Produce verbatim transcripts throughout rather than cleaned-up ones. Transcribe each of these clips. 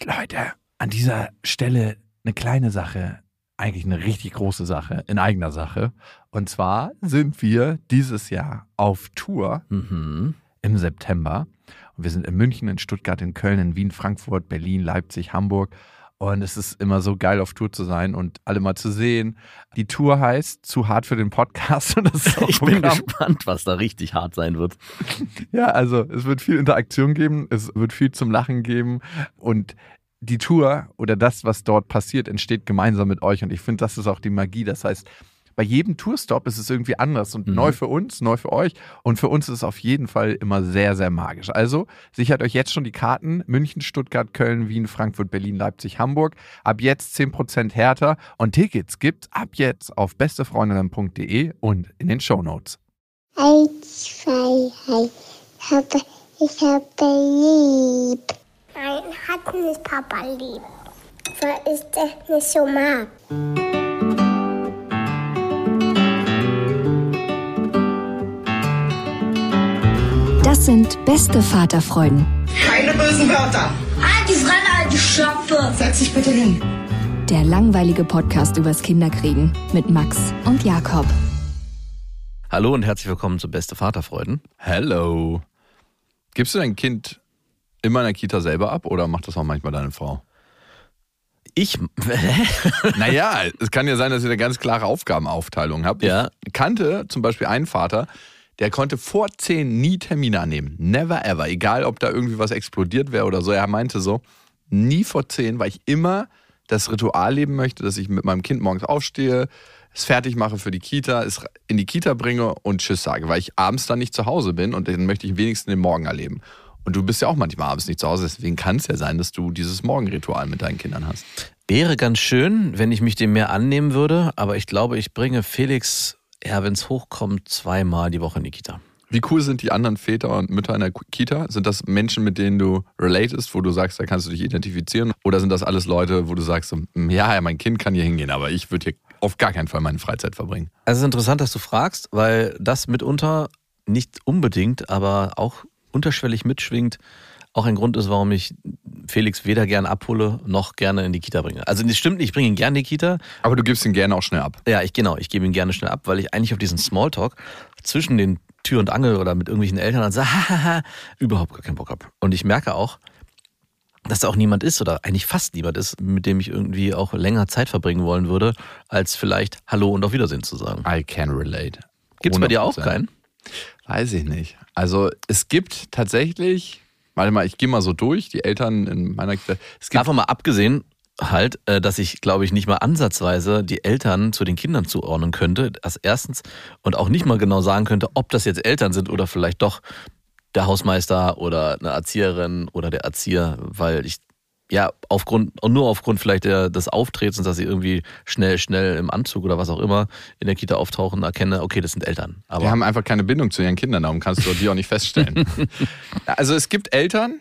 Leute, an dieser Stelle eine kleine Sache, eigentlich eine richtig große Sache, in eigener Sache. Und zwar sind wir dieses Jahr auf Tour Mhm. im September. Und wir sind in München, in Stuttgart, in Köln, in Wien, Frankfurt, Berlin, Leipzig, Hamburg. Und es ist immer so geil, auf Tour zu sein und alle mal zu sehen. Die Tour heißt Zu hart für den Podcast. Und das ist auch Ich bin Programm. gespannt, was da richtig hart sein wird. Ja, also es wird viel Interaktion geben, es wird viel zum Lachen geben und die Tour oder das, was dort passiert, entsteht gemeinsam mit euch und ich finde, das ist auch die Magie. Das heißt, bei jedem Tourstop ist es irgendwie anders und Mhm. neu für uns, neu für euch und für uns ist es auf jeden Fall immer sehr, sehr magisch. Also sichert euch jetzt schon die Karten: München, Stuttgart, Köln, Wien, Frankfurt, Berlin, Leipzig, Hamburg. Ab jetzt zehn Prozent härter und Tickets gibt's ab jetzt auf bestefreundinnen punkt de und in den Shownotes. Eins, zwei, drei. Ich habe, ich habe lieb. Nein, hat nicht Papa lieb. Weil ich das nicht so mag. Das sind beste Vaterfreuden. Keine bösen Wörter. Halt die Fremde, alte Schöpfe. Setz dich bitte hin. Der langweilige Podcast übers Kinderkriegen mit Max und Jakob. Hallo und herzlich willkommen zu Beste Vaterfreuden. Hello. Gibst du dein Kind immer in der Kita selber ab oder macht das auch manchmal deine Frau? Ich, Naja, es kann ja sein, dass ihr eine ganz klare Aufgabenaufteilung habt. Ja. Ich kannte zum Beispiel einen Vater, der konnte vor zehn nie Termine annehmen. Never ever. Egal, ob da irgendwie was explodiert wäre oder so. Er meinte so, nie vor zehn, weil ich immer das Ritual leben möchte, dass ich mit meinem Kind morgens aufstehe, es fertig mache für die Kita, es in die Kita bringe und Tschüss sage, weil ich abends dann nicht zu Hause bin und dann möchte ich wenigstens den Morgen erleben. Und du bist ja auch manchmal abends nicht zu Hause, deswegen kann es ja sein, dass du dieses Morgenritual mit deinen Kindern hast. wäre ganz schön, wenn ich mich dem mehr annehmen würde, aber ich glaube, ich bringe Felix, ja, wenn es hochkommt, zweimal die Woche in die Kita. Wie cool sind die anderen Väter und Mütter in der Kita? Sind das Menschen, mit denen du relatest, wo du sagst, da kannst du dich identifizieren? Oder sind das alles Leute, wo du sagst, so, ja, ja, mein Kind kann hier hingehen, aber ich würde hier auf gar keinen Fall meine Freizeit verbringen? Also es ist interessant, dass du fragst, weil das mitunter nicht unbedingt, aber auch unterschwellig mitschwingt, auch ein Grund ist, warum ich Felix weder gerne abhole, noch gerne in die Kita bringe. Also das stimmt nicht, ich bringe ihn gerne in die Kita. Aber du gibst ihn gerne auch schnell ab. Ja, ich genau, ich gebe ihn gerne schnell ab, weil ich eigentlich auf diesen Smalltalk zwischen den Tür und Angel oder mit irgendwelchen Eltern dann sage, hahaha, überhaupt gar keinen Bock habe. Und ich merke auch, dass da auch niemand ist oder eigentlich fast niemand ist, mit dem ich irgendwie auch länger Zeit verbringen wollen würde, als vielleicht Hallo und auf Wiedersehen zu sagen. I can relate. Gibt's bei dir auch hundert Prozent. keinen? Weiß ich nicht. Also es gibt tatsächlich, warte mal, ich gehe mal so durch, die Eltern in meiner Kita. Es gibt Davon mal abgesehen, halt, äh, dass ich, glaube ich, nicht mal ansatzweise die Eltern zu den Kindern zuordnen könnte. Das erstens. Und auch nicht mal genau sagen könnte, ob das jetzt Eltern sind oder vielleicht doch der Hausmeister oder eine Erzieherin oder der Erzieher, weil ich ja aufgrund, nur aufgrund vielleicht der, des Auftretens, dass sie irgendwie schnell, schnell im Anzug oder was auch immer in der Kita auftauchen, erkenne, okay, das sind Eltern. Aber die haben einfach keine Bindung zu ihren Kindern, darum kannst du die auch nicht feststellen. Also es gibt Eltern,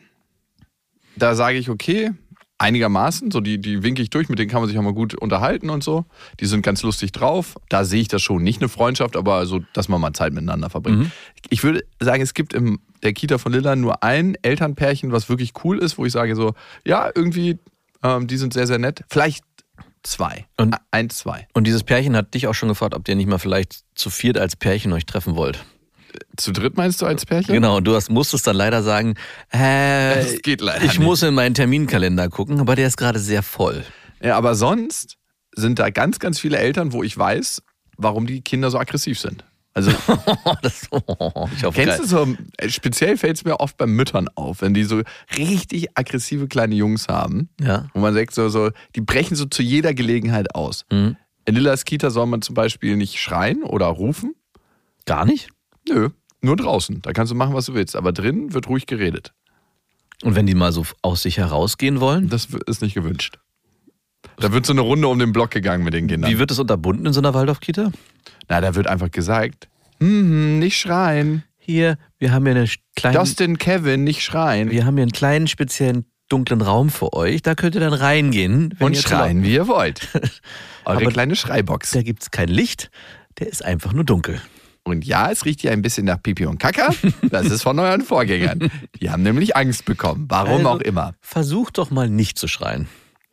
da sage ich, okay, einigermaßen, so die, die winke ich durch, mit denen kann man sich auch mal gut unterhalten und so. Die sind ganz lustig drauf. Da sehe ich das schon. Nicht eine Freundschaft, aber so, dass man mal Zeit miteinander verbringt. Mhm. Ich würde sagen, es gibt in der Kita von Lilla nur ein Elternpärchen, was wirklich cool ist, wo ich sage so, ja, irgendwie, ähm, die sind sehr, sehr nett. Vielleicht zwei. Und- ein, zwei. Und dieses Pärchen hat dich auch schon gefragt, ob ihr nicht mal vielleicht zu viert als Pärchen euch treffen wollt. Zu dritt meinst du als Pärchen? Genau, und du hast, musstest dann leider sagen, äh, Das geht leider ich nicht. muss in meinen Terminkalender gucken, aber der ist gerade sehr voll. Ja, aber sonst sind da ganz, ganz viele Eltern, wo ich weiß, warum die Kinder so aggressiv sind. Also das, oh, ich hoffe, kennst geil. du so, speziell fällt es mir oft bei Müttern auf, wenn die so richtig aggressive kleine Jungs haben, Ja. wo man sagt, so, so, die brechen so zu jeder Gelegenheit aus. Mhm. In Lillas Kita soll man zum Beispiel nicht schreien oder rufen. Gar nicht? Nö, nur draußen. Da kannst du machen, was du willst. Aber drinnen wird ruhig geredet. Und wenn die mal so aus sich herausgehen wollen, Das ist nicht gewünscht. Da wird so eine Runde um den Block gegangen mit den Kindern. wie wird es unterbunden in so einer Waldorf-Kita? Na, da wird einfach gesagt, hm, nicht schreien. Hier, wir haben hier eine kleine, Dustin, Kevin, nicht schreien. wir haben hier einen kleinen speziellen dunklen Raum für euch. Da könnt ihr dann reingehen. wenn Und ihr zu schreien, wie ihr wollt. Eure Aber kleine Schreibox. Da gibt es kein Licht, der ist einfach nur dunkel. Und ja, es riecht hier ein bisschen nach Pipi und Kaka. Das ist von euren Vorgängern. Die haben nämlich Angst bekommen. Warum Also, auch immer. Versuch doch mal nicht zu schreien.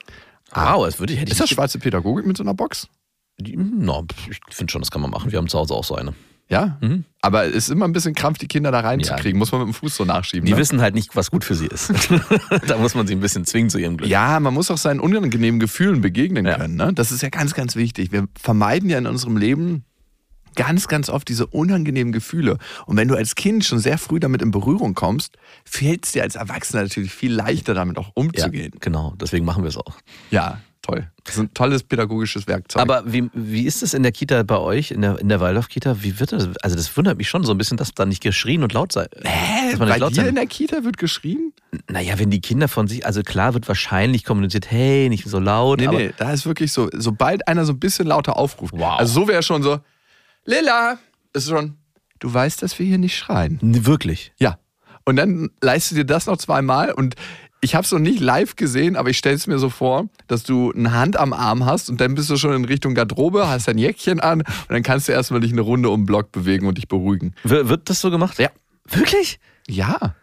Wow, das würde ich, hätte ich Ist das nicht- schwarze Pädagogik mit so einer Box? Die- Na, ich finde schon, das kann man machen. Wir haben zu Hause auch so eine. Ja? Mhm. Aber es ist immer ein bisschen Krampf, die Kinder da reinzukriegen. Muss man mit dem Fuß so nachschieben. Die ne? wissen halt nicht, was gut für sie ist. Da muss man sie ein bisschen zwingen zu ihrem Glück. Ja, man muss auch seinen unangenehmen Gefühlen begegnen Ja. können. Ne? Das ist ja ganz, ganz wichtig. Wir vermeiden ja in unserem Leben ganz, ganz oft diese unangenehmen Gefühle. Und wenn du als Kind schon sehr früh damit in Berührung kommst, fällt es dir als Erwachsener natürlich viel leichter, damit auch Ja, umzugehen. genau, deswegen machen wir es auch. Ja, toll. Das ist ein tolles pädagogisches Werkzeug. Aber wie, wie ist es in der Kita bei euch, in der, in der Waldorf-Kita? Wie wird das? Also das wundert mich schon so ein bisschen, dass da nicht geschrien und laut sei. Hä? dass man Bei nicht laut dir sein- in der Kita wird geschrien? Naja, wenn die Kinder von sich, also klar wird wahrscheinlich kommuniziert, hey, nicht so laut. Nee, aber nee, da ist wirklich so, sobald einer so ein bisschen lauter aufruft. Wow. Also so wäre schon so, Lilla, ist schon, du weißt, dass wir hier nicht schreien. Nee, wirklich. Ja. Und dann leistest du dir das noch zweimal und ich habe es noch nicht live gesehen, aber ich stelle es mir so vor, dass du eine Hand am Arm hast und dann bist du schon in Richtung Garderobe, hast dein Jäckchen an und dann kannst du erstmal dich eine Runde um den Block bewegen und dich beruhigen. W- wird das so gemacht? Ja. Wirklich? Ja.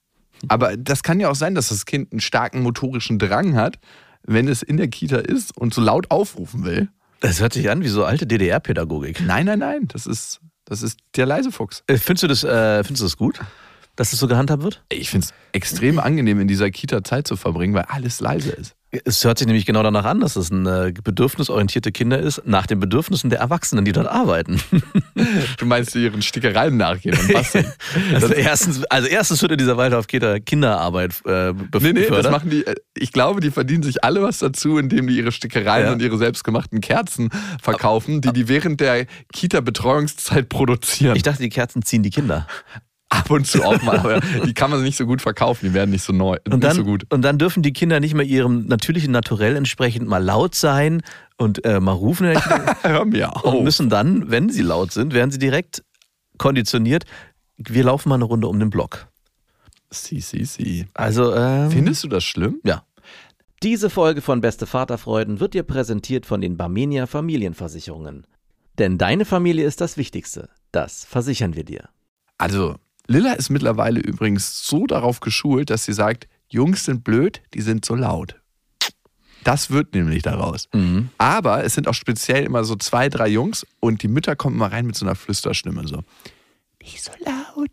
Aber das kann ja auch sein, dass das Kind einen starken motorischen Drang hat, wenn es in der Kita ist und so laut aufrufen will. Das hört sich an wie so alte D D R-Pädagogik. Nein, nein, nein, das ist, das ist der leise Fuchs. Äh, Findest du das, äh, findest du das gut, dass das so gehandhabt wird? Ich finde es extrem angenehm, in dieser Kita Zeit zu verbringen, weil alles leise ist. Es hört sich nämlich genau danach an, dass es eine bedürfnisorientierte Kinder ist, nach den Bedürfnissen der Erwachsenen, die dort arbeiten. Du meinst, die ihren Stickereien nachgehen und basteln? Also erstens, also erstens wird in dieser Waldorf-Kita Kinderarbeit äh, bef- Nee, nee, das gefördert. machen die, ich glaube, die verdienen sich alle was dazu, indem die ihre Stickereien Ja. und ihre selbstgemachten Kerzen verkaufen, die die während der Kita-Betreuungszeit produzieren. Ich dachte, die Kerzen ziehen die Kinder. Ab und zu auch mal, aber die kann man nicht so gut verkaufen, die werden nicht so neu, Und nicht dann, so gut. und dann dürfen die Kinder nicht mehr ihrem natürlichen Naturell entsprechend mal laut sein und äh, mal rufen in der Kita Hör mir und auf. müssen dann, wenn sie laut sind, werden sie direkt konditioniert. Wir laufen mal eine Runde um den Block. Si, si, si. Also, ähm, Findest du das schlimm? ja. Diese Folge von Beste Vaterfreuden wird dir präsentiert von den Barmenia Familienversicherungen. Denn deine Familie ist das Wichtigste. Das versichern wir dir. Also, Lilla ist mittlerweile übrigens so darauf geschult, dass sie sagt, Jungs sind blöd, die sind so laut. Das wird nämlich daraus. Mhm. Aber es sind auch speziell immer so zwei, drei Jungs und die Mütter kommen immer rein mit so einer Flüsterstimme so. Nicht so laut.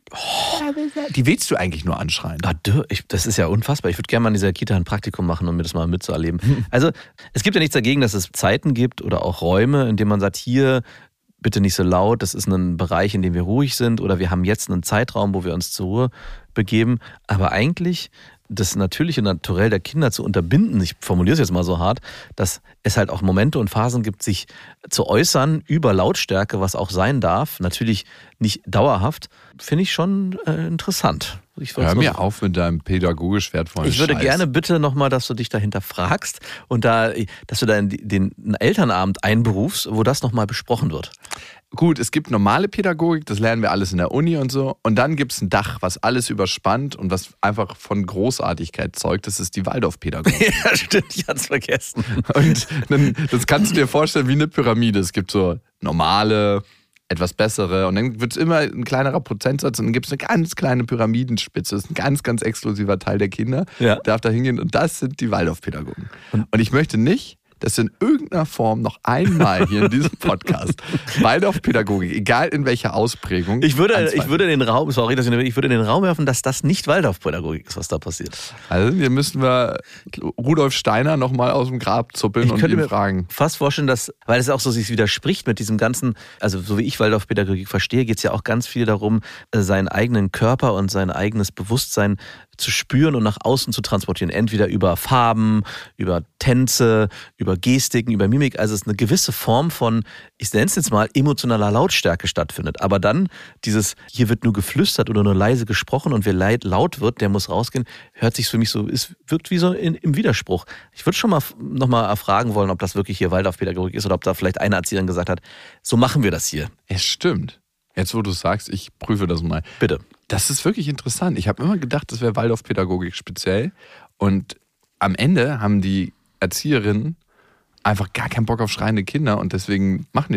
Die willst du eigentlich nur anschreien. Ah, dö, ich, das ist ja unfassbar. Ich würde gerne mal in dieser Kita ein Praktikum machen, um mir das mal mitzuerleben. Also, es gibt ja nichts dagegen, dass es Zeiten gibt oder auch Räume, in denen man sagt, hier, bitte nicht so laut, das ist ein Bereich, in dem wir ruhig sind oder wir haben jetzt einen Zeitraum, wo wir uns zur Ruhe begeben. Aber eigentlich das natürliche Naturell der Kinder zu unterbinden, ich formuliere es jetzt mal so hart, dass es halt auch Momente und Phasen gibt, sich zu äußern über Lautstärke, was auch sein darf, natürlich nicht dauerhaft, finde ich schon äh, interessant. Ich Hör mir auf mit deinem pädagogisch wertvollen Ich würde Scheiß. gerne bitte nochmal, dass du dich dahinter fragst und da, dass du da den Elternabend einberufst, wo das nochmal besprochen wird. Gut, es gibt normale Pädagogik, das lernen wir alles in der Uni und so. Und dann gibt es ein Dach, was alles überspannt und was einfach von Großartigkeit zeugt. Das ist die Waldorf-Pädagogik. Ja, stimmt, ich hatte es vergessen. Und dann, das kannst du dir vorstellen wie eine Pyramide. Es gibt so normale, etwas bessere und dann wird es immer ein kleinerer Prozentsatz und dann gibt es eine ganz kleine Pyramidenspitze. Das ist ein ganz, ganz exklusiver Teil der Kinder. Ja. Darf da hingehen und das sind die Waldorf-Pädagogen. Und ich möchte nicht, dass in irgendeiner Form noch einmal hier in diesem Podcast Waldorf-Pädagogik, egal in welcher Ausprägung. Ich würde, anzweifeln. ich würde in den Raum, sorry, dass ich, ich würde in den Raum werfen, dass das nicht Waldorfpädagogik ist, was da passiert. Also hier müssen wir Rudolf Steiner nochmal aus dem Grab zuppeln Ich und könnte ihn mir fragen. fast vorstellen, dass, weil es auch so sich widerspricht mit diesem ganzen, also so wie ich Waldorfpädagogik verstehe, geht es ja auch ganz viel darum, seinen eigenen Körper und sein eigenes Bewusstsein zu spüren und nach außen zu transportieren. Entweder über Farben, über Tänze, über Gestiken, über Mimik. Also es ist eine gewisse Form von, ich nenne es jetzt mal, emotionaler Lautstärke stattfindet. Aber dann dieses, hier wird nur geflüstert oder nur leise gesprochen und wer laut wird, der muss rausgehen, hört sich für mich so, es wirkt wie so in, im Widerspruch. Ich würde schon mal nochmal erfragen wollen, ob das wirklich hier Waldorfpädagogik ist oder ob da vielleicht eine Erzieherin gesagt hat, so machen wir das hier. Es stimmt. Jetzt, wo du es sagst, ich prüfe das mal. Bitte. Das ist wirklich interessant. Ich habe immer gedacht, das wäre Waldorfpädagogik speziell. Und am Ende haben die Erzieherinnen einfach gar keinen Bock auf schreiende Kinder und deswegen machen die das.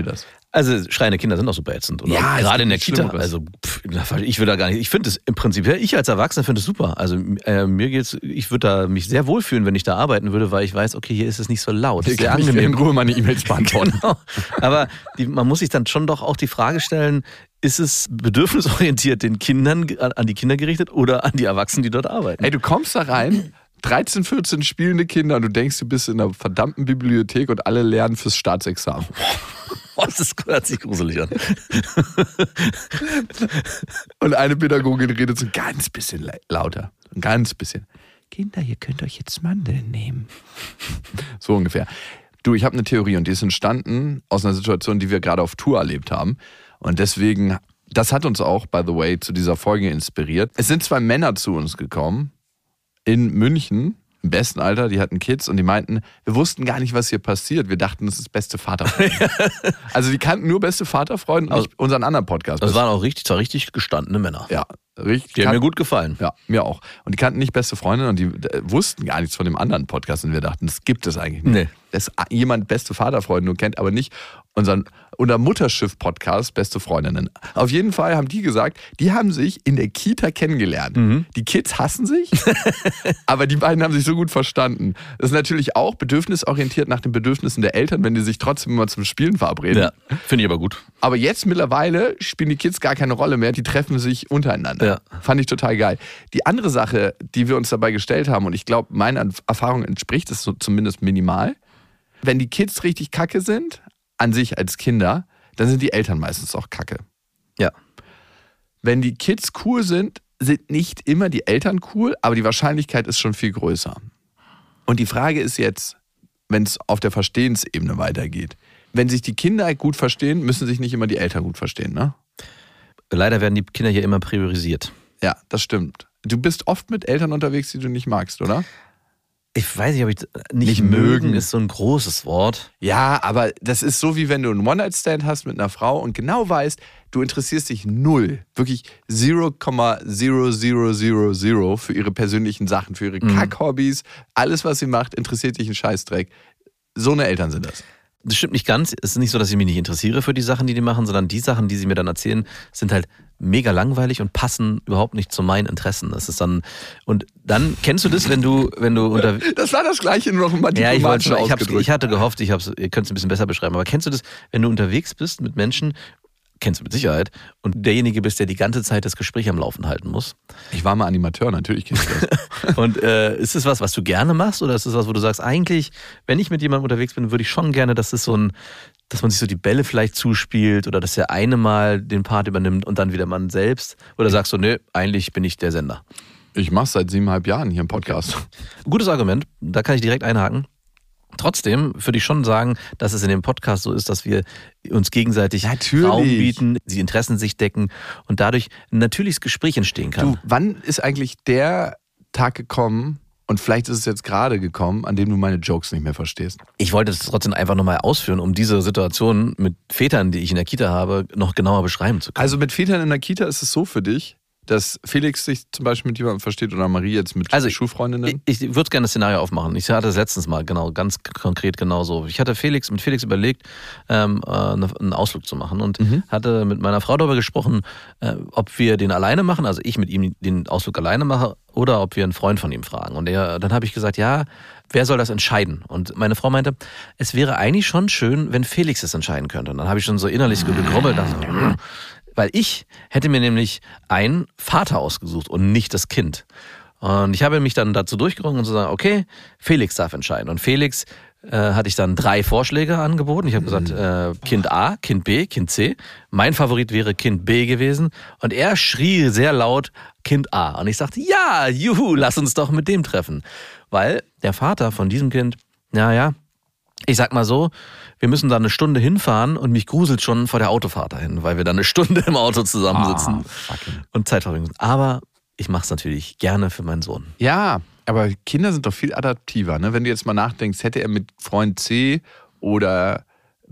Also schreiende Kinder sind auch super ätzend. Oder Ja, es gerade gibt in der nichts Kita. Schlimmeres. Also pff, ich würde da gar nicht. Ich finde es im Prinzip, ich als Erwachsener finde es super. Also äh, mir geht's, ich würde da mich sehr wohlfühlen, wenn ich da arbeiten würde, weil ich weiß, okay, hier ist es nicht so laut. Hier Sehr kann ich in angenehm. Ruhe meine E-Mails beantworten. Genau. Aber die, man muss sich dann schon doch auch die Frage stellen, ist es bedürfnisorientiert den Kindern, an die Kinder gerichtet oder an die Erwachsenen, die dort arbeiten? Ey, du kommst da rein, dreizehn, vierzehn spielende Kinder und du denkst, du bist in einer verdammten Bibliothek und alle lernen fürs Staatsexamen. Oh, das hört sich gruselig an. Und eine Pädagogin redet so ein ganz bisschen le- lauter. Ein ganz bisschen. Kinder, ihr könnt euch jetzt Mandeln nehmen. So ungefähr. Du, ich habe eine Theorie und die ist entstanden aus einer Situation, die wir gerade auf Tour erlebt haben. Und deswegen, das hat uns auch, by the way, zu dieser Folge inspiriert. Es sind zwei Männer zu uns gekommen in München, im besten Alter, die hatten Kids und die meinten, wir wussten gar nicht, was hier passiert. Wir dachten, das ist beste Vaterfreunde. Also die kannten nur beste Vaterfreunde und Also, nicht unseren anderen Podcast. Das waren auch richtig, zwar richtig gestandene Männer. ja, richtig. Die haben mir gut gefallen. Ja, mir auch. Und die kannten nicht beste Freunde und die äh, wussten gar nichts von dem anderen Podcast und wir dachten, das gibt es eigentlich nicht. Nee. Dass jemand beste Vaterfreunde nur kennt, aber nicht unseren unser Mutterschiff-Podcast Beste Freundinnen. Auf jeden Fall haben die gesagt, die haben sich in der Kita kennengelernt. Mhm. Die Kids hassen sich, aber die beiden haben sich so gut verstanden. Das ist natürlich auch bedürfnisorientiert nach den Bedürfnissen der Eltern, wenn die sich trotzdem immer zum Spielen verabreden. Ja, finde ich aber gut. Aber jetzt mittlerweile spielen die Kids gar keine Rolle mehr, die treffen sich untereinander. Ja. Fand ich total geil. Die andere Sache, die wir uns dabei gestellt haben, und ich glaube, meiner Erfahrung entspricht es so zumindest minimal, wenn die Kids richtig kacke sind, an sich als Kinder, dann sind die Eltern meistens auch kacke. Ja. Wenn die Kids cool sind, sind nicht immer die Eltern cool, aber die Wahrscheinlichkeit ist schon viel größer. Und die Frage ist jetzt, wenn es auf der Verstehensebene weitergeht, wenn sich die Kinder gut verstehen, müssen sich nicht immer die Eltern gut verstehen, ne? Leider werden die Kinder hier immer priorisiert. Ja, das stimmt. Du bist oft mit Eltern unterwegs, die du nicht magst, oder? Ich weiß nicht, ob ich nicht, Nicht mögen mögen. ist so ein großes Wort. Ja, aber das ist so, wie wenn du einen One-Night-Stand hast mit einer Frau und genau weißt, du interessierst dich null, wirklich null Komma null null null null für ihre persönlichen Sachen, für ihre Mhm. Kack-Hobbys. Alles, was sie macht, interessiert dich einen Scheißdreck. So eine Eltern sind das. Das stimmt nicht ganz. Es ist nicht so, dass ich mich nicht interessiere für die Sachen, die die machen, sondern die Sachen, die sie mir dann erzählen, sind halt mega langweilig und passen überhaupt nicht zu meinen Interessen. Das ist dann, und dann, kennst du das, wenn du, wenn du unter... Das war das Gleiche, nur noch mal Ja, ich, wollte, diplomatischer ich, hab's, ausgedrückt. ich hatte gehofft, ich hab's, ihr könnt es ein bisschen besser beschreiben, aber kennst du das, wenn du unterwegs bist mit Menschen, kennst du mit Sicherheit, und derjenige bist, der die ganze Zeit das Gespräch am Laufen halten muss? Ich war mal Animateur, natürlich kennst du das. Und äh, ist es was, was du gerne machst, oder ist es was, wo du sagst, eigentlich, wenn ich mit jemandem unterwegs bin, würde ich schon gerne, dass es so ein, dass man sich so die Bälle vielleicht zuspielt oder dass der eine mal den Part übernimmt und dann wieder man selbst? Oder sagst du, nö, eigentlich bin ich der Sender? Ich mach's seit siebeneinhalb Jahren hier im Podcast. Gutes Argument, da kann ich direkt einhaken. Trotzdem würde ich schon sagen, dass es in dem Podcast so ist, dass wir uns gegenseitig Natürlich. Raum bieten, die Interessen sich decken und dadurch ein natürliches Gespräch entstehen kann. Du, wann ist eigentlich der Tag gekommen, und vielleicht ist es jetzt gerade gekommen, an dem du meine Jokes nicht mehr verstehst? Ich wollte es trotzdem einfach nochmal ausführen, um diese Situation mit Vätern, die ich in der Kita habe, noch genauer beschreiben zu können. Also mit Vätern in der Kita ist es so für dich, dass Felix sich zum Beispiel mit jemandem versteht oder Marie jetzt mit Also, Schulfreundinnen? Ich, ich würde gerne das Szenario aufmachen. Ich hatte es letztens mal, genau, ganz konkret genauso. Ich hatte Felix mit Felix überlegt, ähm, äh, einen Ausflug zu machen und Mhm. hatte mit meiner Frau darüber gesprochen, äh, ob wir den alleine machen, also ich mit ihm den Ausflug alleine mache, oder ob wir einen Freund von ihm fragen. Und er, dann habe ich gesagt, ja, wer soll das entscheiden? Und meine Frau meinte, es wäre eigentlich schon schön, wenn Felix es entscheiden könnte. Und dann habe ich schon so innerlich so gegrummelt, dachte so, hm. Weil ich hätte mir nämlich einen Vater ausgesucht und nicht das Kind. Und ich habe mich dann dazu durchgerungen und zu sagen, okay, Felix darf entscheiden. Und Felix äh, hatte ich dann drei Vorschläge angeboten. Ich habe gesagt, äh, Kind A, Kind B, Kind C. Mein Favorit wäre Kind B gewesen. Und er schrie sehr laut Kind A. Und ich sagte, ja, juhu, lass uns doch mit dem treffen. Weil der Vater von diesem Kind, naja, ich sag mal so, wir müssen da eine Stunde hinfahren und mich gruselt schon vor der Autofahrt dahin, weil wir da eine Stunde im Auto zusammensitzen Ah, fucking. und Zeit verbringen müssen. Aber ich mache es natürlich gerne für meinen Sohn. Ja, aber Kinder sind doch viel adaptiver. Ne? Wenn du jetzt mal nachdenkst, hätte er mit Freund C oder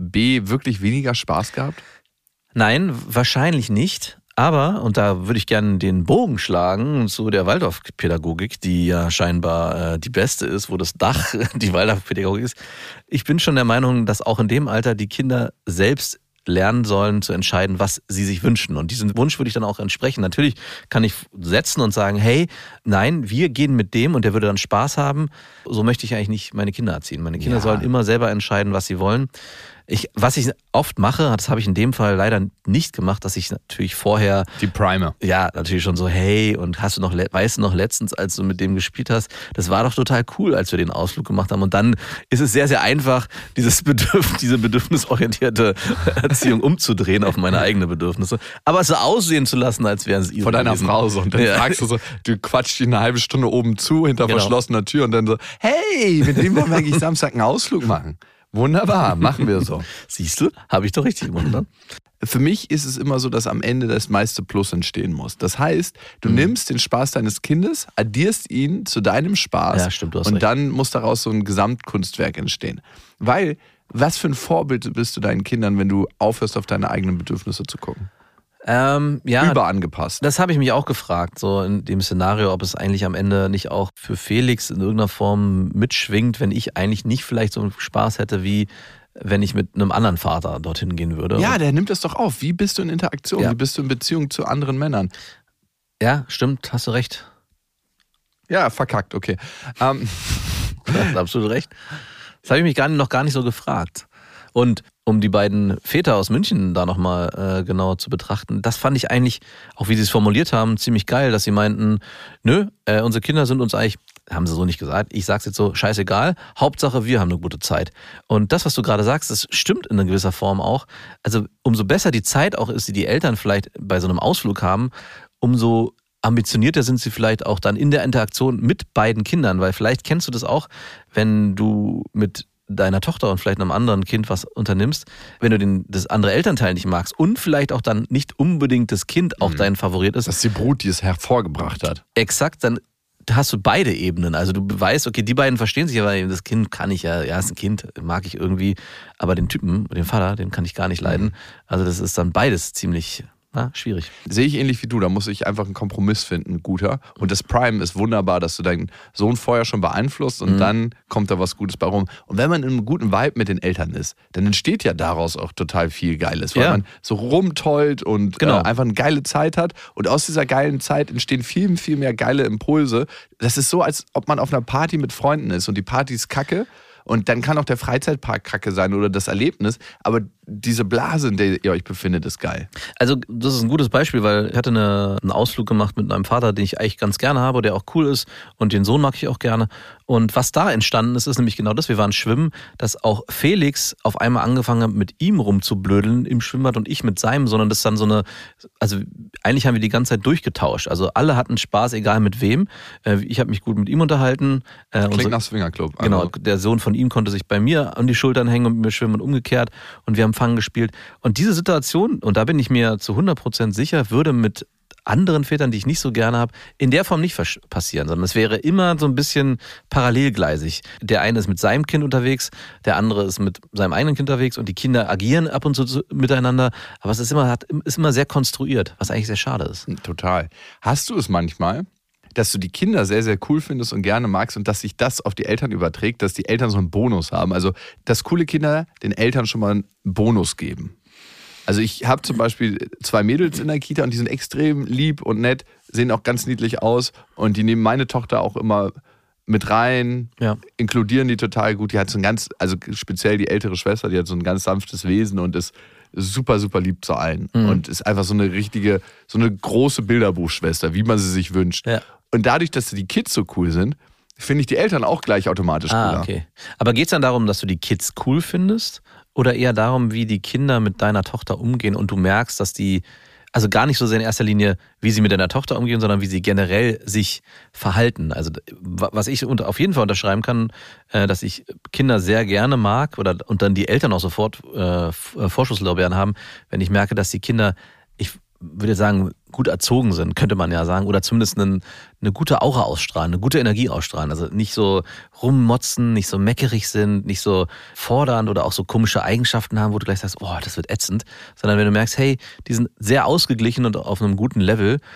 B wirklich weniger Spaß gehabt? Nein, wahrscheinlich nicht. Aber, und da würde ich gerne den Bogen schlagen zu der Waldorfpädagogik, die ja scheinbar äh, die beste ist, wo das Dach die Waldorfpädagogik ist. Ich bin schon der Meinung, dass auch in dem Alter die Kinder selbst lernen sollen zu entscheiden, was sie sich wünschen. Und diesen Wunsch würde ich dann auch entsprechen. Natürlich kann ich setzen und sagen, hey, nein, wir gehen mit dem und der würde dann Spaß haben. So möchte ich eigentlich nicht meine Kinder erziehen. Meine Kinder Ja. sollen immer selber entscheiden, was sie wollen. Ich, was ich oft mache, das habe ich in dem Fall leider nicht gemacht, dass ich natürlich vorher, Die Primer. ja, natürlich schon so, hey, und hast du noch, weißt du noch letztens, als du mit dem gespielt hast, das war doch total cool, als wir den Ausflug gemacht haben. Und dann ist es sehr, sehr einfach, dieses Bedürf, diese bedürfnisorientierte Erziehung umzudrehen auf meine eigenen Bedürfnisse. Aber es so aussehen zu lassen, als wären es ihre. Von deiner gewesen. Frau so. Und dann Ja. fragst du so, du quatschst die eine halbe Stunde oben zu, hinter Genau. verschlossener Tür und dann so, hey, mit dem wollen wir eigentlich Samstag einen Ausflug machen. Wunderbar, machen wir so. Siehst du? Habe ich doch richtig gemacht, ne? Für mich ist es immer so, dass am Ende das meiste Plus entstehen muss. Das heißt, du mhm. nimmst den Spaß deines Kindes, addierst ihn zu deinem Spaß Ja, stimmt, du hast und recht. dann muss daraus so ein Gesamtkunstwerk entstehen. Weil, was für ein Vorbild bist du deinen Kindern, wenn du aufhörst, auf deine eigenen Bedürfnisse zu gucken? Ähm, ja, Überangepasst. das habe ich mich auch gefragt, so in dem Szenario, ob es eigentlich am Ende nicht auch für Felix in irgendeiner Form mitschwingt, wenn ich eigentlich nicht vielleicht so einen Spaß hätte, wie wenn ich mit einem anderen Vater dorthin gehen würde. Ja, der nimmt das doch auf. Wie bist du in Interaktion? Ja. Wie bist du in Beziehung zu anderen Männern? Ja, stimmt, hast du recht. Ja, verkackt, okay. Ähm, Du hast absolut recht. Das habe ich mich gar nicht, noch gar nicht so gefragt. Und um die beiden Väter aus München da nochmal äh, genauer zu betrachten, das fand ich eigentlich, auch wie sie es formuliert haben, ziemlich geil, dass sie meinten, nö, äh, unsere Kinder sind uns eigentlich, haben sie so nicht gesagt, ich sag's jetzt so, scheißegal, Hauptsache wir haben eine gute Zeit. Und das, was du gerade sagst, das stimmt in einer gewisser Form auch. Also umso besser die Zeit auch ist, die die Eltern vielleicht bei so einem Ausflug haben, umso ambitionierter sind sie vielleicht auch dann in der Interaktion mit beiden Kindern, weil vielleicht kennst du das auch, wenn du mit deiner Tochter und vielleicht einem anderen Kind was unternimmst, wenn du den, das andere Elternteil nicht magst und vielleicht auch dann nicht unbedingt das Kind auch dein Favorit ist. das ist die Brut, die es hervorgebracht hat. Exakt, dann hast du beide Ebenen. Also du weißt, okay, die beiden verstehen sich, aber das Kind kann ich ja, ja, ist ein Kind, mag ich irgendwie, aber den Typen, den Vater, den kann ich gar nicht leiden. Also das ist dann beides ziemlich na, schwierig. Sehe ich ähnlich wie du, da muss ich einfach einen Kompromiss finden, ein guter. Und das Prime ist wunderbar, dass du deinen Sohn vorher schon beeinflusst und mhm. dann kommt da was Gutes bei rum. Und wenn man in einem guten Vibe mit den Eltern ist, dann entsteht ja daraus auch total viel Geiles, weil ja. man so rumtollt und genau. äh, einfach eine geile Zeit hat. Und aus dieser geilen Zeit entstehen viel, viel mehr geile Impulse. Das ist so, als ob man auf einer Party mit Freunden ist und die Party ist kacke. Und dann kann auch der Freizeitpark kacke sein oder das Erlebnis. Aber diese Blase, in der ihr euch befindet, ist geil. Also das ist ein gutes Beispiel, weil ich hatte eine, einen Ausflug gemacht mit einem Vater, den ich eigentlich ganz gerne habe, der auch cool ist. Und den Sohn mag ich auch gerne. Und was da entstanden ist, ist nämlich genau das. Wir waren schwimmen, dass auch Felix auf einmal angefangen hat, mit ihm rumzublödeln im Schwimmbad und ich mit seinem, sondern das ist dann so eine, also eigentlich haben wir die ganze Zeit durchgetauscht. Also alle hatten Spaß, egal mit wem. Ich habe mich gut mit ihm unterhalten. Klingt Unsere, nach Swingerclub. Genau, Also. der Sohn von ihm konnte sich bei mir an die Schultern hängen und mit mir schwimmen und umgekehrt. Und wir haben Fangen gespielt. Und diese Situation, und da bin ich mir zu hundert Prozent sicher, würde mit anderen Vätern, die ich nicht so gerne habe, in der Form nicht passieren, sondern es wäre immer so ein bisschen parallelgleisig. Der eine ist mit seinem Kind unterwegs, der andere ist mit seinem eigenen Kind unterwegs und die Kinder agieren ab und zu miteinander, aber es ist immer, hat, ist immer sehr konstruiert, was eigentlich sehr schade ist. Total. Hast du es manchmal, dass du die Kinder sehr, sehr cool findest und gerne magst und dass sich das auf die Eltern überträgt, dass die Eltern so einen Bonus haben? Also, dass coole Kinder den Eltern schon mal einen Bonus geben. Also ich habe zum Beispiel zwei Mädels in der Kita und die sind extrem lieb und nett, sehen auch ganz niedlich aus und die nehmen meine Tochter auch immer mit rein, ja. inkludieren die total gut. Die hat so ein ganz, also speziell die ältere Schwester, die hat so ein ganz sanftes Wesen und ist super, super lieb zu allen. Mhm. Und ist einfach so eine richtige, so eine große Bilderbuchschwester, wie man sie sich wünscht. Ja. Und dadurch, dass die Kids so cool sind, finde ich die Eltern auch gleich automatisch ah, cooler. Okay. Aber geht es dann darum, dass du die Kids cool findest? Oder eher darum, wie die Kinder mit deiner Tochter umgehen und du merkst, dass die, also gar nicht so sehr in erster Linie, wie sie mit deiner Tochter umgehen, sondern wie sie generell sich verhalten. Also was ich auf jeden Fall unterschreiben kann, dass ich Kinder sehr gerne mag oder und dann die Eltern auch sofort äh, Vorschusslorbeeren haben, wenn ich merke, dass die Kinder, ich würde sagen, gut erzogen sind, könnte man ja sagen, oder zumindest eine, eine gute Aura ausstrahlen, eine gute Energie ausstrahlen. Also nicht so rummotzen, nicht so meckerig sind, nicht so fordernd oder auch so komische Eigenschaften haben, wo du gleich sagst, oh, das wird ätzend, sondern wenn du merkst, hey, die sind sehr ausgeglichen und auf einem guten Level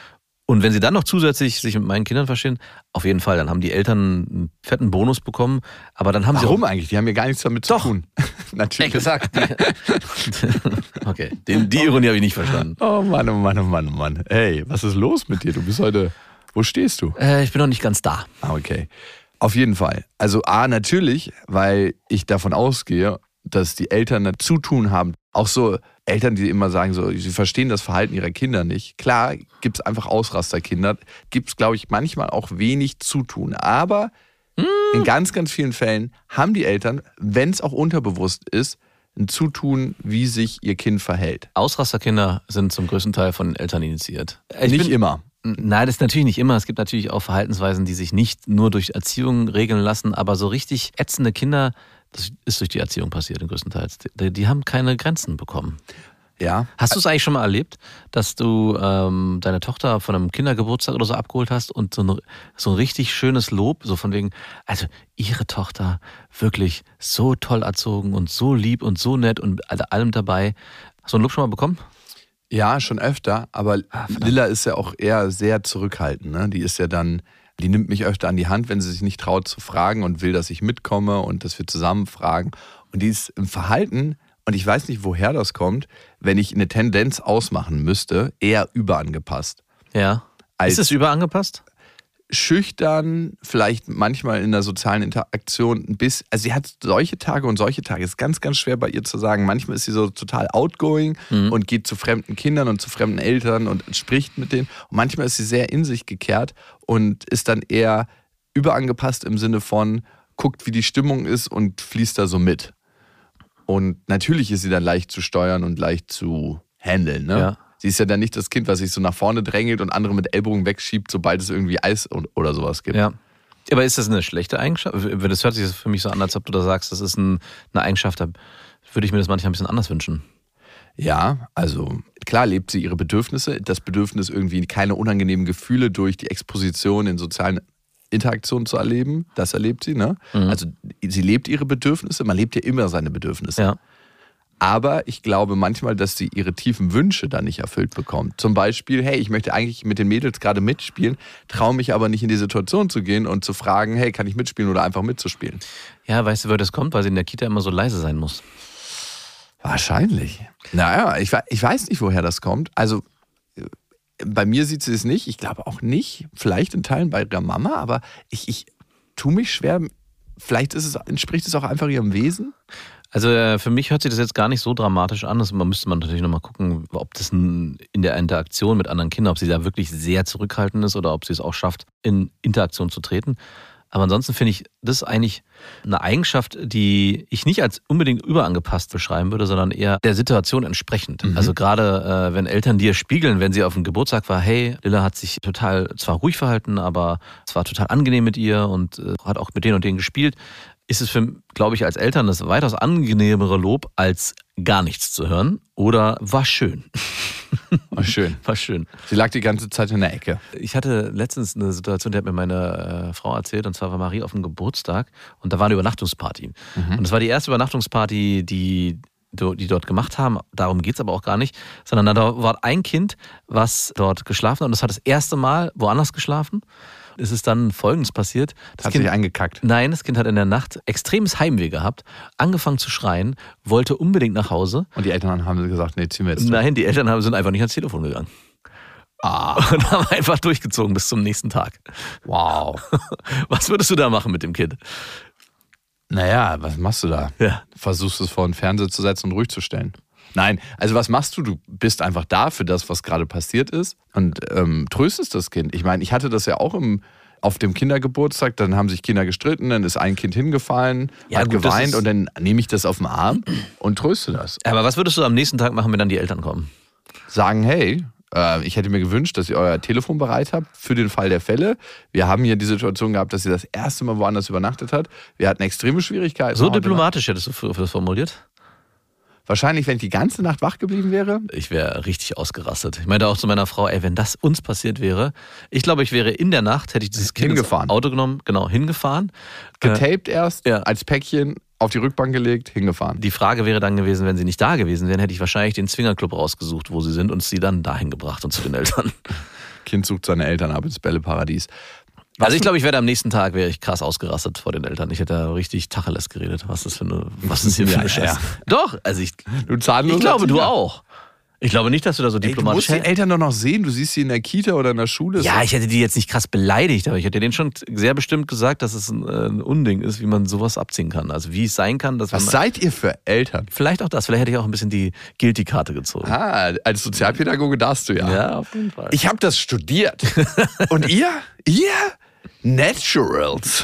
Und wenn sie dann noch zusätzlich sich mit meinen Kindern verstehen, auf jeden Fall, dann haben die Eltern einen fetten Bonus bekommen. Aber dann haben Warum sie auch, eigentlich? Die haben ja gar nichts damit Doch. zu tun. Natürlich. Exakt. Okay, den, die Ironie habe ich nicht verstanden. Oh Mann, oh Mann, oh Mann, oh Mann. Hey, was ist los mit dir? Du bist heute, wo stehst du? Äh, ich bin noch nicht ganz da. Ah, okay. Auf jeden Fall. Also A, natürlich, weil ich davon ausgehe, dass die Eltern ein Zutun haben. Auch so Eltern, die immer sagen, so, sie verstehen das Verhalten ihrer Kinder nicht. Klar, gibt es einfach Ausrasterkinder. Gibt es, glaube ich, manchmal auch wenig Zutun. Aber mm. in ganz, ganz vielen Fällen haben die Eltern, wenn es auch unterbewusst ist, ein Zutun, wie sich ihr Kind verhält. Ausrasterkinder sind zum größten Teil von den Eltern initiiert. Ich nicht bin, immer. Nein, das ist natürlich nicht immer. Es gibt natürlich auch Verhaltensweisen, die sich nicht nur durch Erziehung regeln lassen, aber so richtig ätzende Kinder, das ist durch die Erziehung passiert, größtenteils. Die, die haben keine Grenzen bekommen. Ja. Hast du es eigentlich schon mal erlebt, dass du ähm, deine Tochter von einem Kindergeburtstag oder so abgeholt hast und so ein, so ein richtig schönes Lob, so von wegen, also ihre Tochter wirklich so toll erzogen und so lieb und so nett und allem dabei. Hast du ein Lob schon mal bekommen? Ja, schon öfter, aber Ah, Lilla ist ja auch eher sehr zurückhaltend. Ne? Die ist ja dann, die nimmt mich öfter an die Hand, wenn sie sich nicht traut zu fragen und will, dass ich mitkomme und dass wir zusammen fragen. Und die ist im Verhalten, und ich weiß nicht, woher das kommt, wenn ich eine Tendenz ausmachen müsste, eher überangepasst. Ja. Als Ist es überangepasst? Schüchtern, vielleicht manchmal in der sozialen Interaktion ein bisschen, also sie hat solche Tage und solche Tage, ist ganz, ganz schwer bei ihr zu sagen. Manchmal ist sie so total outgoing mhm. und geht zu fremden Kindern und zu fremden Eltern und spricht mit denen. Und manchmal ist sie sehr in sich gekehrt und ist dann eher überangepasst im Sinne von, guckt, wie die Stimmung ist und fließt da so mit. Und natürlich ist sie dann leicht zu steuern und leicht zu handeln, ne? Ja. Sie ist ja dann nicht das Kind, was sich so nach vorne drängelt und andere mit Ellbogen wegschiebt, sobald es irgendwie Eis oder sowas gibt. Ja. Aber ist das eine schlechte Eigenschaft? Das hört sich für mich so an, als ob du da sagst, das ist ein, eine Eigenschaft, da würde ich mir das manchmal ein bisschen anders wünschen. Ja, also klar lebt sie ihre Bedürfnisse. Das Bedürfnis, irgendwie keine unangenehmen Gefühle durch die Exposition in sozialen Interaktionen zu erleben, das erlebt sie, ne? Mhm. Also sie lebt ihre Bedürfnisse, man lebt ja immer seine Bedürfnisse. Ja. Aber ich glaube manchmal, dass sie ihre tiefen Wünsche dann nicht erfüllt bekommt. Zum Beispiel, hey, ich möchte eigentlich mit den Mädels gerade mitspielen, traue mich aber nicht in die Situation zu gehen und zu fragen, hey, kann ich mitspielen oder einfach mitzuspielen? Ja, weißt du, woher das kommt? Weil sie in der Kita immer so leise sein muss. Wahrscheinlich. Naja, ich, ich weiß nicht, woher das kommt. Also bei mir sieht sie es nicht. Ich glaube auch nicht. Vielleicht in Teilen bei ihrer Mama, aber ich, ich tue mich schwer. Vielleicht ist es, entspricht es auch einfach ihrem Wesen. Also äh, für mich hört sich das jetzt gar nicht so dramatisch an. Das, man müsste man natürlich nochmal gucken, ob das in der Interaktion mit anderen Kindern, ob sie da wirklich sehr zurückhaltend ist oder ob sie es auch schafft, in Interaktion zu treten. Aber ansonsten finde ich das eigentlich eine Eigenschaft, die ich nicht als unbedingt überangepasst beschreiben würde, sondern eher der Situation entsprechend. Mhm. Also gerade äh, wenn Eltern dir spiegeln, wenn sie auf dem Geburtstag war, hey, Lilla hat sich total zwar ruhig verhalten, aber es war total angenehm mit ihr und äh, hat auch mit denen und denen gespielt, ist es für, glaube ich, als Eltern das weitaus angenehmere Lob, als gar nichts zu hören oder war schön. War schön. War schön. Sie lag die ganze Zeit in der Ecke. Ich hatte letztens eine Situation, die hat mir meine äh, Frau erzählt, und zwar war Marie auf dem Geburtstag und da war eine Übernachtungsparty. Mhm. Und das war die erste Übernachtungsparty, die, die dort gemacht haben. Darum geht es aber auch gar nicht, sondern da war ein Kind, was dort geschlafen hat und das hat das erste Mal woanders geschlafen. Es ist dann Folgendes passiert. Das hat Kind, sich eingekackt? Nein, das Kind hat in der Nacht extremes Heimweh gehabt, angefangen zu schreien, wollte unbedingt nach Hause. Und die Eltern haben gesagt, nee, ziehen wir jetzt durch. Nein, die Eltern haben, sind einfach nicht ans Telefon gegangen. Ah. Und haben einfach durchgezogen bis zum nächsten Tag. Wow. Was würdest du da machen mit dem Kind? Naja, was machst du da? Ja. Versuchst es vor den Fernseher zu setzen und ruhig zu stellen. Nein, also was machst du? Du bist einfach da für das, was gerade passiert ist und ähm, tröstest das Kind. Ich meine, ich hatte das ja auch im, auf dem Kindergeburtstag, dann haben sich Kinder gestritten, dann ist ein Kind hingefallen, ja, hat gut, geweint und dann nehme ich das auf den Arm und tröste das. Aber was würdest du am nächsten Tag machen, wenn dann die Eltern kommen? Sagen, hey, äh, ich hätte mir gewünscht, dass ihr euer Telefon bereit habt für den Fall der Fälle. Wir haben hier die Situation gehabt, dass sie das erste Mal woanders übernachtet hat. Wir hatten extreme Schwierigkeiten. So diplomatisch hättest du das formuliert? Wahrscheinlich, wenn ich die ganze Nacht wach geblieben wäre. Ich wäre richtig ausgerastet. Ich meinte auch zu meiner Frau, ey, wenn das uns passiert wäre, ich glaube, ich wäre in der Nacht, hätte ich dieses Kind ins Auto genommen, genau, hingefahren. Getaped äh, erst, ja. als Päckchen auf die Rückbank gelegt, hingefahren. Die Frage wäre dann gewesen, wenn sie nicht da gewesen wären, hätte ich wahrscheinlich den Swingerclub rausgesucht, wo sie sind und sie dann dahin gebracht und zu den Eltern. Kind sucht seine Eltern ab ins Bälleparadies. Was Also ich glaube, ich werde am nächsten Tag wäre ich krass ausgerastet vor den Eltern. Ich hätte da richtig Tacheles geredet. Was ist für eine, was ist hier für eine Ja, Scheiße? ja. Doch, also ich, du zahnloser ich glaube, du Tiger. auch. Ich glaube nicht, dass du da so Ey, du diplomatisch... musst die Eltern doch noch sehen. Du siehst sie in der Kita oder in der Schule. ja, ich hätte die jetzt nicht krass beleidigt, aber ich hätte denen schon sehr bestimmt gesagt, dass es ein, äh, ein Unding ist, wie man sowas abziehen kann. Also wie es sein kann, dass Was man... seid ihr für Eltern? Vielleicht auch das. Vielleicht hätte ich auch ein bisschen die Guilty-Karte gezogen. Ah, als Sozialpädagoge darfst du ja. Ja, auf jeden Fall. Ich habe das studiert. Und ihr? Ihr? Naturals.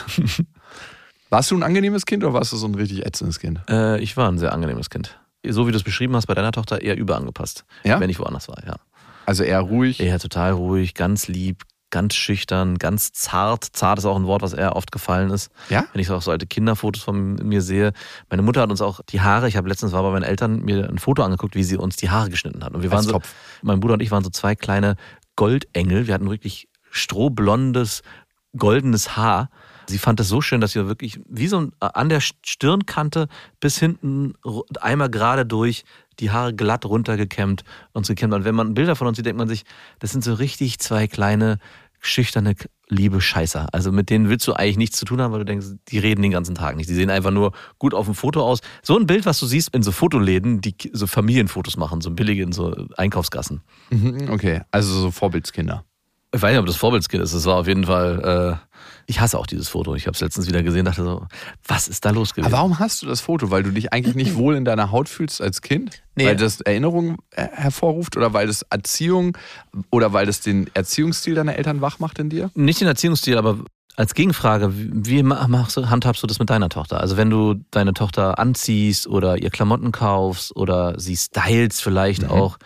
Warst du ein angenehmes Kind oder warst du so ein richtig ätzendes Kind? Äh, ich war ein sehr angenehmes Kind. So wie du es beschrieben hast, bei deiner Tochter eher überangepasst. Ja? Wenn ich woanders war, ja. Also eher ruhig. Eher total ruhig, ganz lieb, ganz schüchtern, ganz zart. Zart ist auch ein Wort, was eher oft gefallen ist. Ja? Wenn ich auch so alte Kinderfotos von mir sehe. Meine Mutter hat uns auch die Haare, ich habe letztens war bei meinen Eltern mir ein Foto angeguckt, wie sie uns die Haare geschnitten hat. Und wir waren Als so, Topf. mein Bruder und ich waren so zwei kleine Goldengel. Wir hatten wirklich strohblondes, goldenes Haar. Sie fand es so schön, dass sie wirklich wie so ein, an der Stirnkante bis hinten einmal gerade durch die Haare glatt runtergekämmt und so gekämmt. Und wenn man Bilder von uns sieht, denkt man sich, das sind so richtig zwei kleine, schüchterne, liebe Scheißer. Also mit denen willst du eigentlich nichts zu tun haben, weil du denkst, die reden den ganzen Tag nicht. Die sehen einfach nur gut auf dem Foto aus. So ein Bild, was du siehst in so Fotoläden, die so Familienfotos machen, so billige in so Einkaufsgassen. Mhm, okay, also so Vorbildskinder. Ich weiß nicht, ob das Vorbildskind ist. Das war auf jeden Fall, äh, ich hasse auch dieses Foto. Ich habe es letztens wieder gesehen, dachte so, was ist da los gewesen? Aber warum hast du das Foto? Weil du dich eigentlich nicht wohl in deiner Haut fühlst als Kind? Nee. Weil das Erinnerungen äh, hervorruft oder weil das Erziehung oder weil das den Erziehungsstil deiner Eltern wach macht in dir? Nicht den Erziehungsstil, aber als Gegenfrage, wie machst du, handhabst du das mit deiner Tochter? Also wenn du deine Tochter anziehst oder ihr Klamotten kaufst oder sie stylst vielleicht mhm. auch,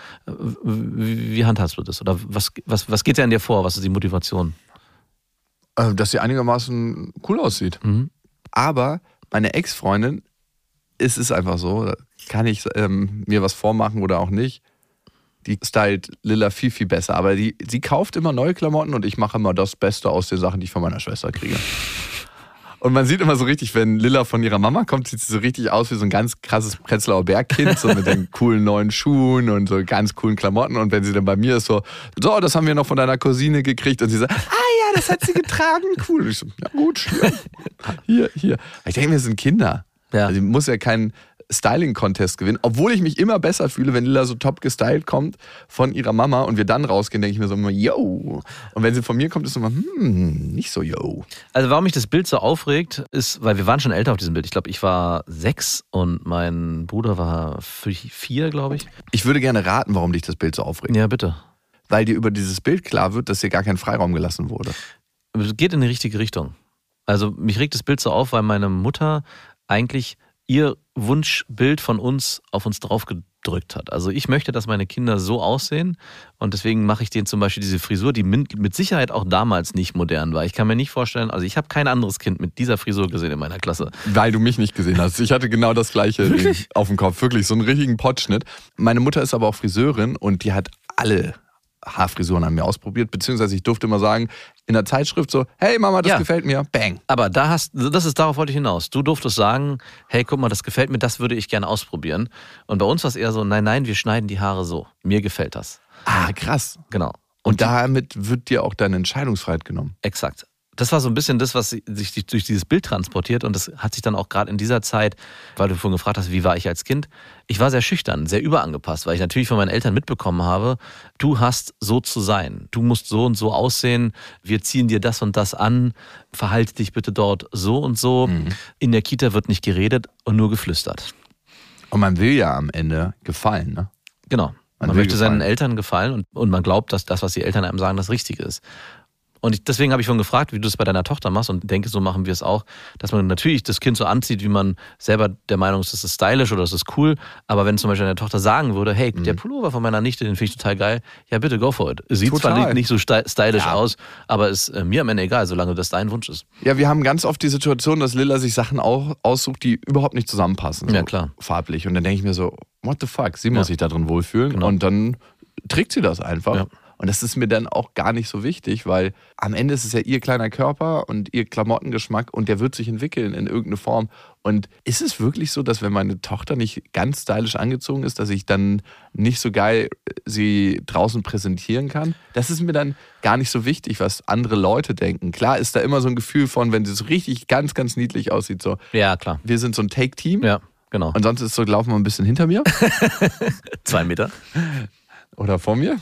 wie, wie handhabst du das? Oder was, was, was geht dir an dir vor? Was ist die Motivation? Äh, dass sie einigermaßen cool aussieht. Mhm. Aber meine Ex-Freundin, es ist einfach so, da kann ich ähm, mir was vormachen oder auch nicht. Die stylt Lilla viel, viel besser. Aber die, sie kauft immer neue Klamotten und ich mache immer das Beste aus den Sachen, die ich von meiner Schwester kriege. Und man sieht immer so richtig, wenn Lilla von ihrer Mama kommt, sieht sie so richtig aus wie so ein ganz krasses Prenzlauer Bergkind, so mit den coolen neuen Schuhen und so ganz coolen Klamotten. Und wenn sie dann bei mir ist, so, so, das haben wir noch von deiner Cousine gekriegt. Und sie sagt, ah ja, das hat sie getragen, cool. Und ich so, ja gut, hier, hier. hier. Ich denke, wir sind Kinder. Ja. Also ich muss ja keinen Styling-Contest gewinnen, obwohl ich mich immer besser fühle, wenn Lilla so top gestylt kommt von ihrer Mama und wir dann rausgehen, denke ich mir so immer, yo. Und wenn sie von mir kommt, ist es immer, hm, nicht so yo. Also warum mich das Bild so aufregt, ist, weil wir waren schon älter auf diesem Bild. Ich glaube, ich war sechs und mein Bruder war vier, glaube ich. Ich würde gerne raten, warum dich das Bild so aufregt. Ja, bitte. Weil dir über dieses Bild klar wird, dass dir gar kein Freiraum gelassen wurde. Es geht in die richtige Richtung. Also mich regt das Bild so auf, weil meine Mutter eigentlich ihr Wunschbild von uns auf uns draufgedrückt hat. Also ich möchte, dass meine Kinder so aussehen und deswegen mache ich denen zum Beispiel diese Frisur, die mit Sicherheit auch damals nicht modern war. Ich kann mir nicht vorstellen, also ich habe kein anderes Kind mit dieser Frisur gesehen in meiner Klasse. Weil du mich nicht gesehen hast. Ich hatte genau das gleiche Wirklich? auf dem Kopf. Wirklich, so einen richtigen Potschnitt. Meine Mutter ist aber auch Friseurin und die hat alle Haarfrisuren an mir ausprobiert, beziehungsweise ich durfte immer sagen, in der Zeitschrift so, hey Mama, das Ja. gefällt mir, bang. Aber da hast, das ist, darauf wollte ich hinaus. Du durftest sagen, hey, guck mal, das gefällt mir, das würde ich gerne ausprobieren. Und bei uns war es eher so, nein, nein, wir schneiden die Haare so. Mir gefällt das. Ah, krass. Genau. Und damit wird dir auch deine Entscheidungsfreiheit genommen. Exakt. Das war so ein bisschen das, was sich durch dieses Bild transportiert und das hat sich dann auch gerade in dieser Zeit, weil du vorhin gefragt hast, wie war ich als Kind? Ich war sehr schüchtern, sehr überangepasst, weil ich natürlich von meinen Eltern mitbekommen habe, du hast so zu sein, du musst so und so aussehen, wir ziehen dir das und das an, verhalte dich bitte dort so und so. Mhm. In der Kita wird nicht geredet und nur geflüstert. Und man will ja am Ende gefallen, ne? Genau. Man, man möchte gefallen. seinen Eltern gefallen und, und man glaubt, dass das, was die Eltern einem sagen, das Richtige ist. Und ich, deswegen habe ich schon gefragt, wie du es bei deiner Tochter machst und denke, so machen wir es auch, dass man natürlich das Kind so anzieht, wie man selber der Meinung ist, das ist stylisch oder das ist cool, aber wenn zum Beispiel deine Tochter sagen würde, hey, mhm. der Pullover von meiner Nichte, den finde ich total geil, ja bitte, go for it. Sieht total. Zwar nicht so stylisch ja. aus, aber ist äh, mir am Ende egal, solange das dein Wunsch ist. Ja, wir haben ganz oft die Situation, dass Lilla sich Sachen auch aussucht, die überhaupt nicht zusammenpassen. So ja, klar. Farblich. Und dann denke ich mir so, what the fuck, sie muss ja. sich da drin wohlfühlen. Genau. Und dann trägt sie das einfach. Ja. Und das ist mir dann auch gar nicht so wichtig, weil am Ende ist es ja ihr kleiner Körper und ihr Klamottengeschmack und der wird sich entwickeln in irgendeine Form. Und ist es wirklich so, dass wenn meine Tochter nicht ganz stylisch angezogen ist, dass ich dann nicht so geil sie draußen präsentieren kann? Das ist mir dann gar nicht so wichtig, was andere Leute denken. Klar ist da immer so ein Gefühl von, wenn sie so richtig ganz, ganz niedlich aussieht, so. Ja, klar. Wir sind so ein Take-Team. Ja, genau. Und sonst ist so, laufen wir ein bisschen hinter mir. Zwei Meter. Oder vor mir.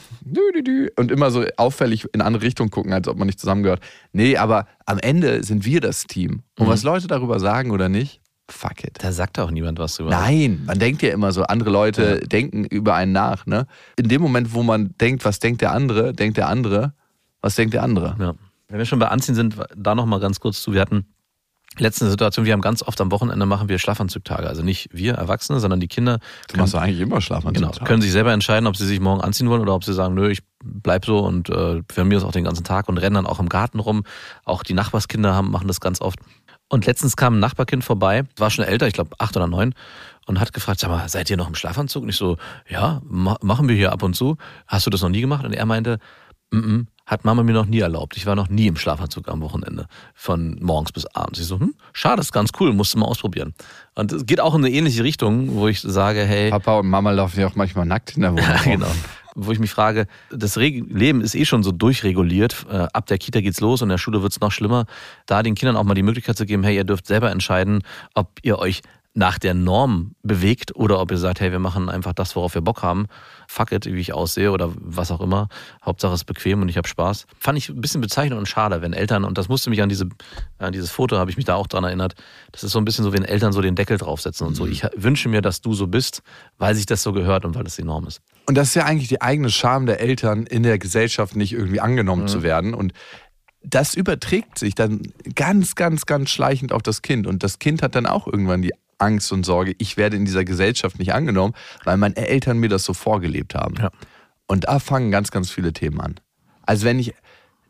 Und immer so auffällig in andere Richtungen gucken, als ob man nicht zusammengehört. Nee, aber am Ende sind wir das Team. Und Mhm. was Leute darüber sagen oder nicht, fuck it. Da sagt auch niemand was drüber. Nein, man denkt ja immer so, andere Leute Ja. denken über einen nach. Ne? In dem Moment, wo man denkt, was denkt der andere, denkt der andere, was denkt der andere. Ja. Wenn wir schon bei Anziehen sind, da noch mal ganz kurz zu. Wir hatten letzte Situation, wir haben ganz oft am Wochenende machen wir Schlafanzugtage. Also nicht wir Erwachsene, sondern die Kinder. Du machst doch eigentlich immer Schlafanzug. Genau, können sich selber entscheiden, ob sie sich morgen anziehen wollen oder ob sie sagen, nö, ich bleib so und äh, für mich ist auch den ganzen Tag und rennen dann auch im Garten rum. Auch die Nachbarskinder haben, machen das ganz oft. Und letztens kam ein Nachbarkind vorbei, war schon älter, ich glaube acht oder neun, und hat gefragt, sag mal, seid ihr noch im Schlafanzug? Und ich so, ja, ma- machen wir hier ab und zu. Hast du das noch nie gemacht? Und er meinte, mm-mm, hat Mama mir noch nie erlaubt. Ich war noch nie im Schlafanzug am Wochenende, von morgens bis abends. Ich so, hm, schade, ist ganz cool, musst du mal ausprobieren. Und es geht auch in eine ähnliche Richtung, wo ich sage, hey, Papa und Mama laufen ja auch manchmal nackt in der Wohnung. ja, genau. Wo ich mich frage, das Reg- Leben ist eh schon so durchreguliert. Äh, ab der Kita geht's los und in der Schule wird's noch schlimmer. Da den Kindern auch mal die Möglichkeit zu geben, hey, ihr dürft selber entscheiden, ob ihr euch nach der Norm bewegt oder ob ihr sagt, hey, wir machen einfach das, worauf wir Bock haben. Fuck it, wie ich aussehe oder was auch immer. Hauptsache es ist bequem und ich habe Spaß. Fand ich ein bisschen bezeichnend und schade, wenn Eltern, und das musste mich an diese, an dieses Foto, habe ich mich da auch dran erinnert, das ist so ein bisschen so, wenn Eltern so den Deckel draufsetzen und so. Ich wünsche mir, dass du so bist, weil sich das so gehört und weil das die Norm ist. Und das ist ja eigentlich die eigene Scham der Eltern, in der Gesellschaft nicht irgendwie angenommen Mhm. zu werden. Und das überträgt sich dann ganz, ganz, ganz schleichend auf das Kind. Und das Kind hat dann auch irgendwann die Angst und Sorge, ich werde in dieser Gesellschaft nicht angenommen, weil meine Eltern mir das so vorgelebt haben. Ja. Und da fangen ganz, ganz viele Themen an. Also wenn ich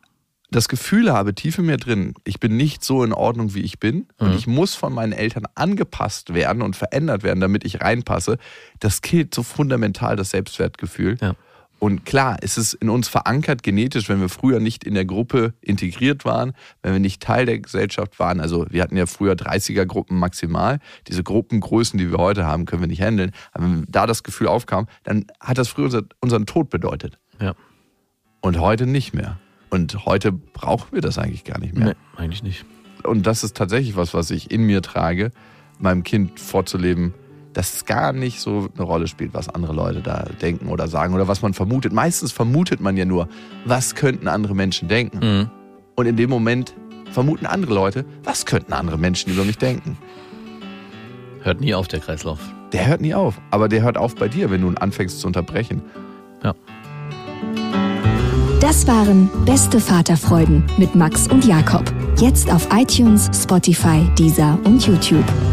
das Gefühl habe, tief in mir drin, ich bin nicht so in Ordnung, wie ich bin, und Mhm. ich muss von meinen Eltern angepasst werden und verändert werden, damit ich reinpasse, das killt so fundamental das Selbstwertgefühl. Ja. Und klar, es ist in uns verankert genetisch, wenn wir früher nicht in der Gruppe integriert waren, wenn wir nicht Teil der Gesellschaft waren. Also wir hatten ja früher dreißiger-Gruppen maximal. Diese Gruppengrößen, die wir heute haben, können wir nicht handeln. Aber wenn da das Gefühl aufkam, dann hat das früher unser, unseren Tod bedeutet. Ja. Und heute nicht mehr. Und heute brauchen wir das eigentlich gar nicht mehr. Nee, eigentlich nicht. Und das ist tatsächlich was, was ich in mir trage, meinem Kind vorzuleben, dass es gar nicht so eine Rolle spielt, was andere Leute da denken oder sagen oder was man vermutet. Meistens vermutet man ja nur, was könnten andere Menschen denken. Mhm. Und in dem Moment vermuten andere Leute, was könnten andere Menschen über mich denken. Hört nie auf, der Kreislauf. Der hört nie auf. Aber der hört auf bei dir, wenn du ihn anfängst zu unterbrechen. Ja. Das waren Beste Vaterfreuden mit Max und Jakob. Jetzt auf iTunes, Spotify, Deezer und YouTube.